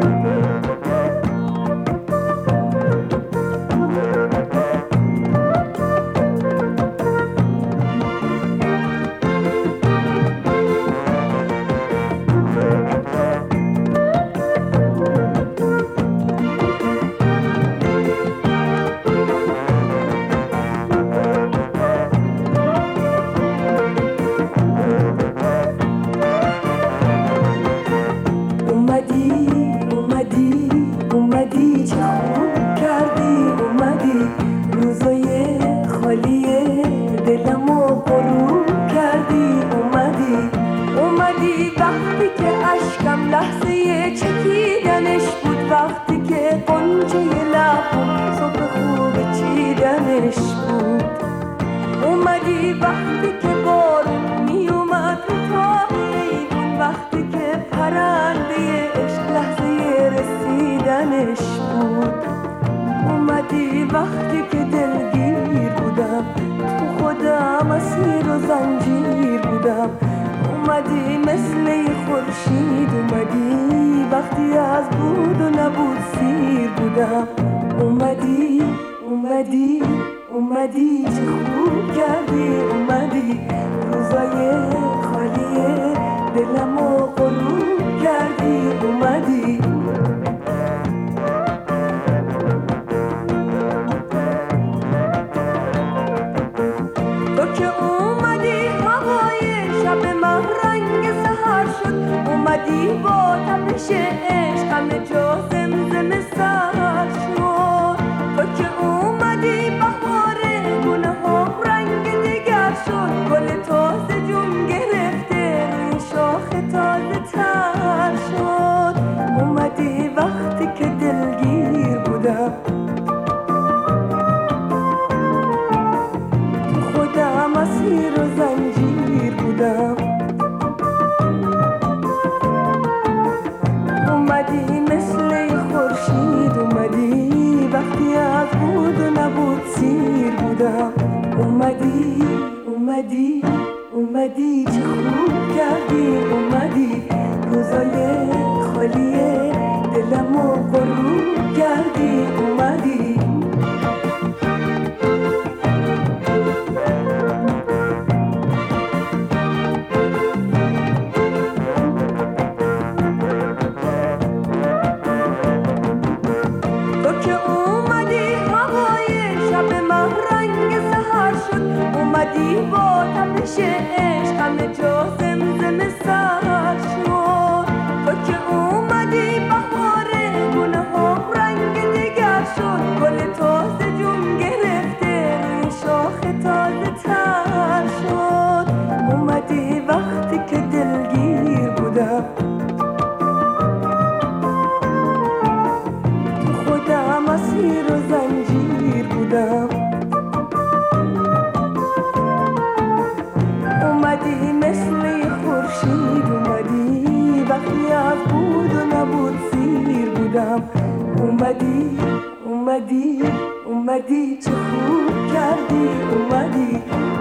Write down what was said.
اومدی چه خوب کردی، اومدی روزای خالی دلمو غروب کردی، اومدی وقتی که اشکم لحظه چکیدنش بود، وقتی که قنچه لبم صبح خوب چیدنش بود، اومدی وقتی که بارون می اومد رو تا ایوون، وقتی که پرنده عشق لحظه رسیدنش بود، اومدی وقتی که دلگیر بودم تو خودم اسیر و زنجیر بودم، اومدی مثل خورشید، اومدی وقتی از بود و نبود سیر بودم، اومدی چه خوب کردی، اومدی روزای خالی دلمو غروب کردی، اومدی تو که اومدی هوای شب من رنگ سحر شد، اومدی با تپش عشق همه جا زمزمه سر شد، تو که اومدی بهار گونه ها رنگ دیگر شد، گل تازه جون گرفته روی شاخ تازه تر شد، اومدی وقتی که دلگیر بودم تو خودم اسیر و زنجیر بودم، اومدی مثل خورشید، اومدی وقتی از بود و نبود سیر بودم، اومدی چه خوب کردی، اومدی روزای خالی دلمو غروب کردی، اومدی تو که اومدی هوای شب من رنگ سحر شد، اومدی با تپش عشق همه جا زمزمه سر شد، تو که اومدی بهار گونه ها رنگ دیگر شد، گل تازه جون گرفته روی شاخ تازه تر شد، اومدی وقتی که دلگیر بودم تو خودم اسیر و زنجیر بودم، اومدی مثل خورشید، اومدی وقتی از بود و نبود سیر بودم، اومدی چه خوب کردی، اومدی